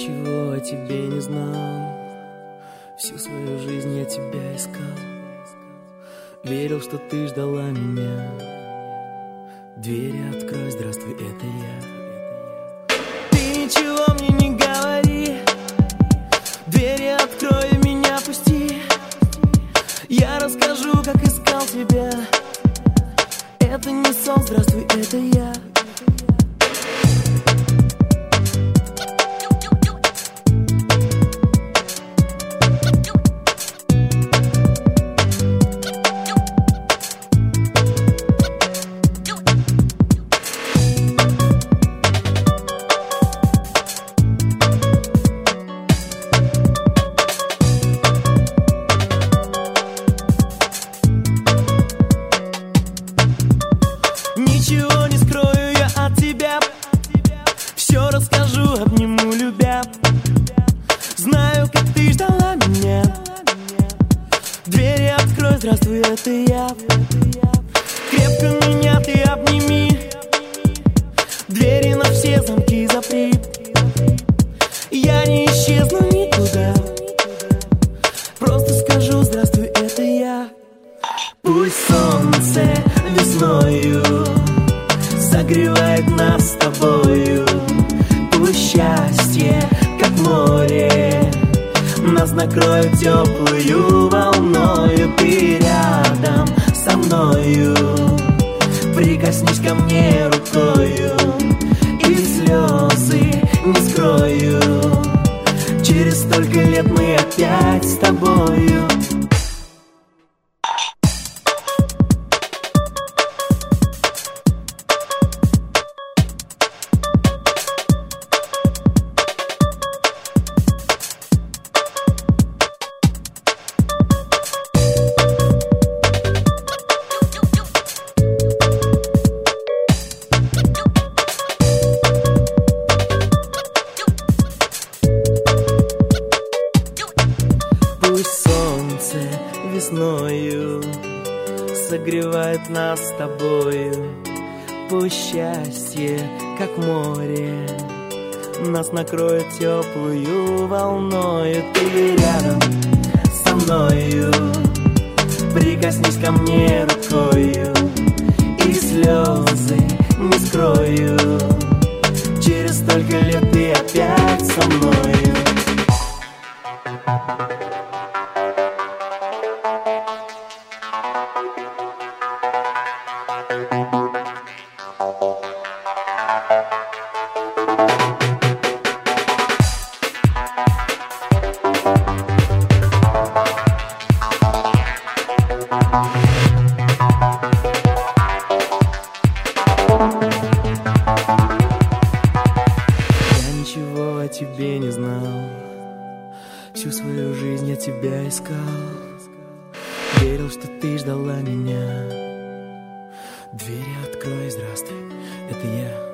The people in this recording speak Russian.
Ничего о тебе не знал, всю свою жизнь я тебя искал. Верил, что ты ждала меня. Двери открой, здравствуй, это я. Ты ничего мне не говори, двери открой и меня пусти. Я расскажу, как искал тебя. Это не сон, здравствуй, это я. Ничего не скрою я от тебя, все расскажу, обниму, любя. Знаю, как ты ждала меня. Двери открой, здравствуй, это я. Крепко меня ты обними, двери на все замки запри. Я не исчезну никуда, просто скажу, здравствуй, это я. Пусть солнце весною согревает нас с тобою. Пусть счастье, как море, нас накроет теплую волною. Ты рядом со мною, прикоснись ко мне рукою, и слезы не скрою. Через столько лет мы опять с тобою. Пусть солнце весною согревает нас с тобою. Пусть счастье, как море, нас накроет теплую волною. Ты рядом со мною, прикоснись ко мне рукою, и слезы не скрою. Через столько лет ты опять со мною. Я ничего о тебе не знал, всю свою жизнь я тебя искал. Верил, что ты ждала меня. Двери открой, здравствуй, это я.